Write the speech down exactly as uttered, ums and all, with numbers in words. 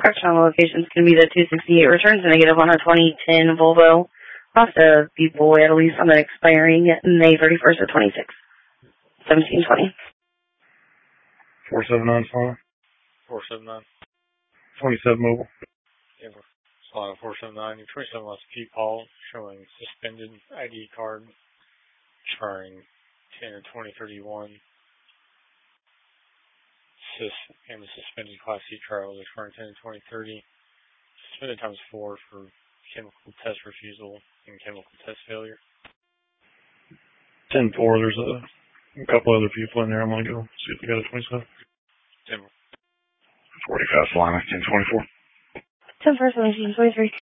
correctional locations can be the two sixty-eight returns to negative on our twenty ten Volvo Costa people at a lease on the expiring May thirty-first of twenty-six. seventeen twenty. four seven nine Solana. four seven nine. twenty-seven mobile. Yeah, Solana four seven nine. twenty-seven lost P. Paul showing suspended I D card expiring ten or twenty thirty-one. Sus and the suspended Class C trial is expiring ten to twenty thirty. Suspended times four for chemical test refusal and chemical test failure. ten four, there's a, a couple other people in there. I'm going to go see if they got a twenty-seven. ten forty-five Solana, ten twenty-four. ten four, seventeen twenty-three.